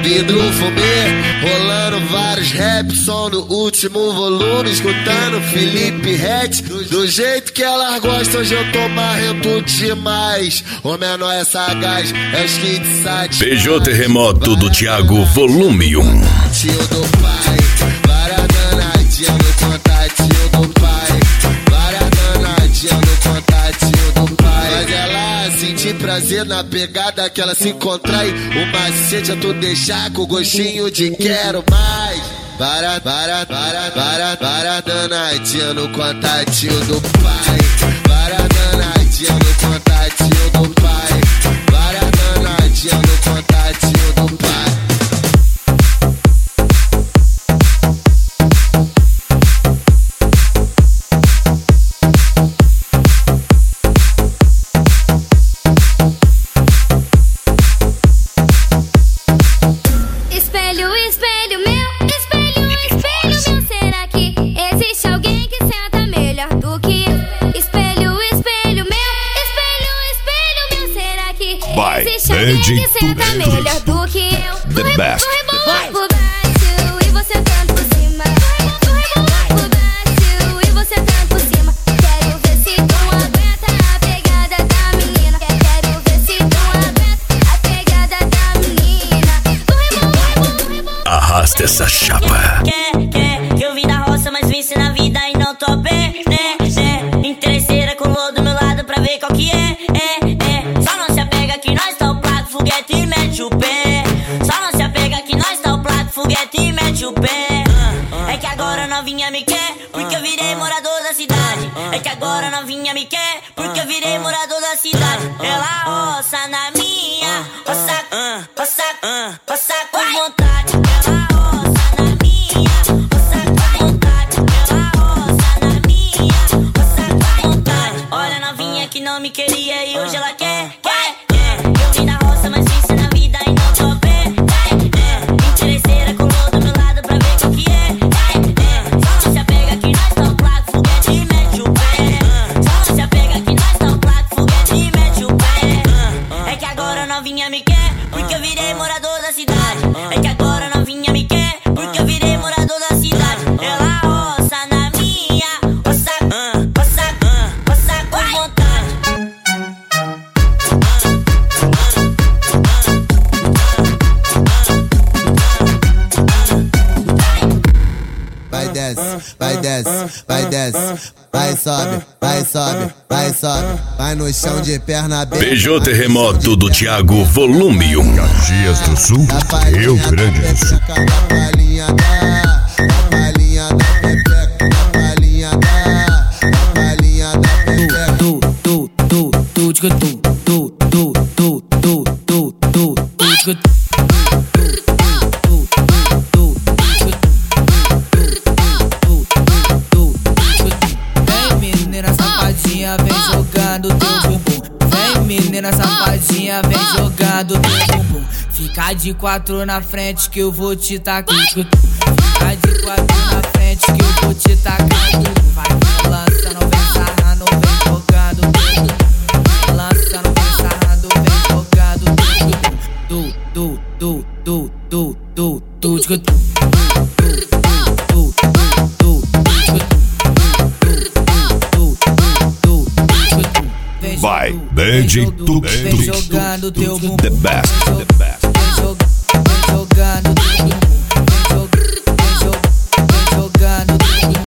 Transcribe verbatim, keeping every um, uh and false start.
vidro fumê, rolando vários raps, som no último volume, escutando Felipe Ret. Do, do jeito que elas gostam, hoje eu tô marrento demais. O menor é sagaz, é os que te satisfaz. P J Terremoto do Thiago, volume um. Tio do pai, várias danadinhas no contatinho do pai. Várias danadinhas no contatinho do pai. Faz ela sentir prazer na pegada que ela se contrai. O macete é tu deixar com gostinho de quero mais. Para, para, para, para, para danadinha no contatinho do pai. Para danadinha no contatinho do pai. Para danadinha no contatinho do pai. Espelho, espelho meu, espelho, espelho meu, será que existe alguém que senta melhor do que eu? Espelho, espelho meu, espelho, espelho meu, será que Vai, existe alguém que senta Magic melhor do que eu? The best. Vou rebolar por baixo e você tanto por cima. Vou rebolar por baixo e você tanto por cima. Quero ver se tu aguenta a pegada da menina. Quero ver se tu aguenta a pegada da menina. Vou rebolar, vou rebolar. Arrasta essa chapa. Quer, quer, que eu vim da roça, mas venci na vida e não tô bem, né, né. Interesseira colou do meu lado pra ver qual que é, é, é. Só não se apega que nós tá o placo, foguete e mete o pé. Só não se apega que nós tá o placo, foguete e mete o pé. É que agora novinha me quer, porque eu virei morador da cidade. É que agora novinha me quer, porque eu virei morador da cidade. Ela roça na minha, roça, roça, roça com vontade. Ela roça na minha, roça com vontade. Ela roça na minha, roça com vontade. Olha a novinha que não me queria e hoje ela quer, quer, quer. Eu vim da roça, mas venci na vida e não tô bem, é, é. Interesseira colou do meu lado pra ver qual que é, é, é. Só não se apega que nós tá o placo, foguete e mete o pé. Só não se apega que nós tá o placo, foguete e mete o pé. É que agora novinha me quer, porque eu virei morador da cidade. É que agora novinha me quer, porque eu virei morador da cidade. Ela roça na minha, roça, roça, roça com vontade. Vai desce, vai desce, vai desce, vai sobe, vai sobe, vai sobe, vai no chão de perna aberta. P J Terremoto do Thiago, volume um. Caxias do Sul, Rio Grande do Sul. Na palhinha da, na palhinha da pepeca, na palhinha da, na palhinha da pepeca. Tu, tu, tu, tu, tu, tu, tu, tu, tu, tu, tu, tu, tu, tu. Vem jogando teu bumbum. Vem menina safadinha, vem jogando teu bumbum. Fica de quatro na frente que eu vou te tacar. Fica de quatro na frente que eu vou te tacar. Vai me lança, não vem sarrando, vem jogando teu bumbum. Lança, não vem sarrando, vem jogando teu bumbum. Tu, tu, tu, tu, tu, tu, tu, tu. Vai, Magic Vem jogando teu bumbum. The best.